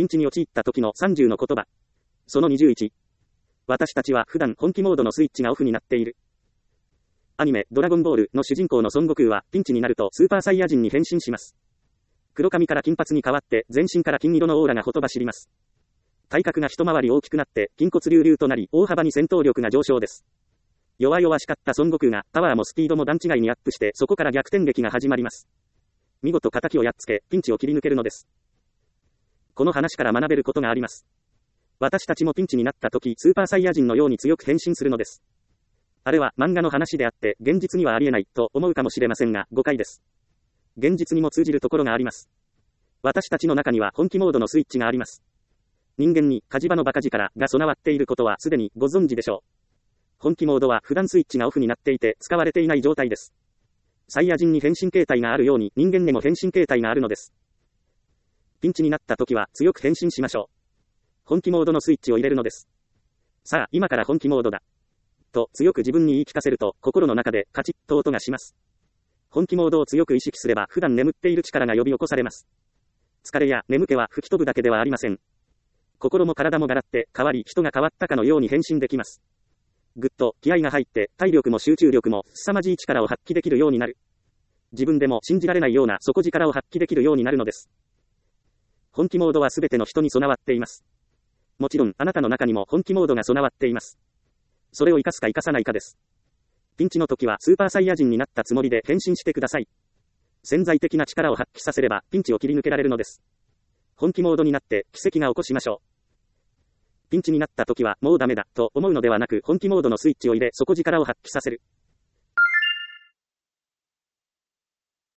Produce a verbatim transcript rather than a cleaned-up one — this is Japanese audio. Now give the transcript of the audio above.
ピンチに陥った時のさんじゅうの言葉。そのにじゅういち。私たちは普段本気モードのスイッチがオフになっている。アニメ、ドラゴンボールの主人公の孫悟空はピンチになるとスーパーサイヤ人に変身します。黒髪から金髪に変わって全身から金色のオーラがほとばしります。体格が一回り大きくなって筋骨隆々となり大幅に戦闘力が上昇です。弱々しかった孫悟空がパワーもスピードも段違いにアップしてそこから逆転劇が始まります。見事仇をやっつけピンチを切り抜けるのです。この話から学べることがあります。私たちもピンチになった時スーパーサイヤ人のように強く変身するのです。あれは漫画の話であって現実にはありえないと思うかもしれませんが誤解です。現実にも通じるところがあります。私たちの中には本気モードのスイッチがあります。人間に火事場のバカ力が備わっていることはすでにご存知でしょう。本気モードは普段スイッチがオフになっていて使われていない状態です。サイヤ人に変身形態があるように人間にも変身形態があるのです。ピンチになった時は強く変身しましょう。本気モードのスイッチを入れるのです。さあ今から本気モードだ。と強く自分に言い聞かせると心の中でカチッと音がします。本気モードを強く意識すれば普段眠っている力が呼び起こされます。疲れや眠気は吹き飛ぶだけではありません。心も体もガラって変わり人が変わったかのように変身できます。ぐっと気合が入って体力も集中力も凄まじい力を発揮できるようになる。自分でも信じられないような底力を発揮できるようになるのです。本気モードはすべての人に備わっています。もちろんあなたの中にも本気モードが備わっています。それを活かすか活かさないかです。ピンチの時はスーパーサイヤ人になったつもりで変身してください。潜在的な力を発揮させればピンチを切り抜けられるのです。本気モードになって奇跡が起こしましょう。ピンチになった時はもうダメだと思うのではなく本気モードのスイッチを入れ底力を発揮させる。